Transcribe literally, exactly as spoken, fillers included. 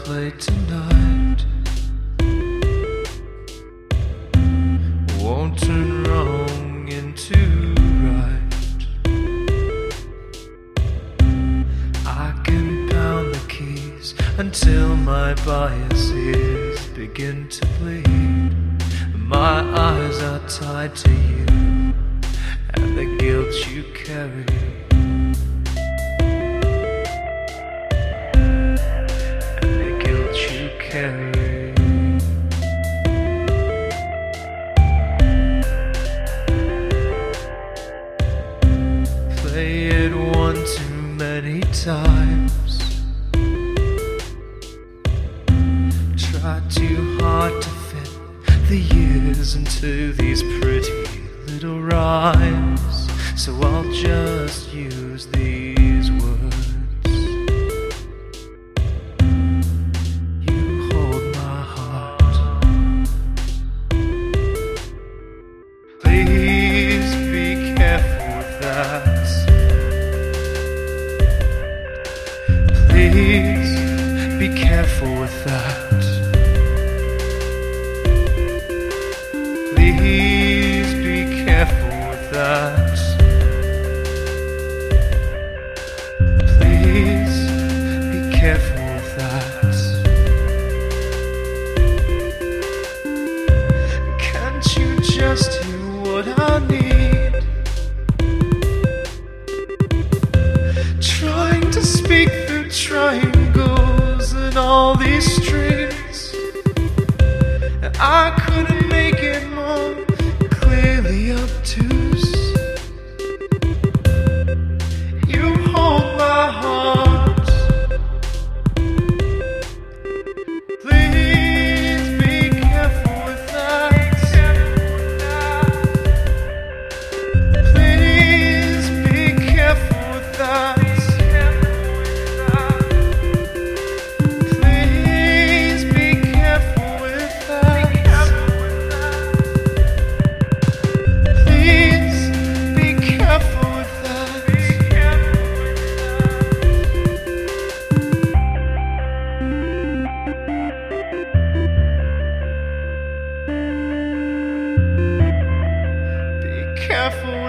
play tonight won't turn wrong into right. I can pound the keys until my biases begin to bleed. My eyes are tied to you and the guilt you carry. Carry. Play it one too many times. Try too hard to fit the years into these pretty little rhymes. So I'll just use these words. Please be careful with that. Please be careful with that. Please be careful with that. Please be careful with that. Can't you just hear what I need? Trying to speak through triangles and all these strings. I couldn't make it more clearly obtuse. You hold my heart. Please be careful with that. Careful